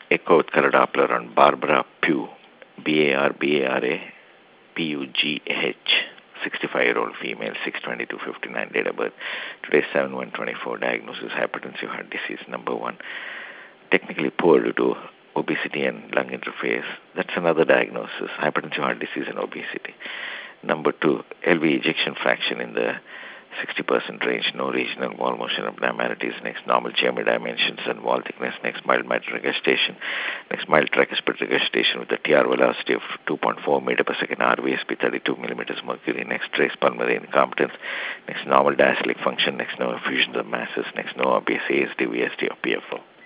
echo with color Doppler on Barbara Pugh, Barbara Pugh, 65-year-old female, 6/22/59 date of birth. Today 7/1/24. Diagnosis hypertensive heart disease. Number 1, technically poor due to obesity and lung interface. That's another diagnosis, hypertensive heart disease and obesity. Number 2, LV ejection fraction in the 60% range, no regional wall motion abnormalities. Next, normal chamber dimensions and wall thickness. Next, mild mitral regurgitation. Next, mild tricuspid regurgitation with a TR velocity of 2.4 meter per second, RVSP 32 millimeters mercury. Next, trace pulmonary incompetence. Next, normal diastolic function. Next, no effusion of masses. Next, no obvious ASD, VSD, or PFO.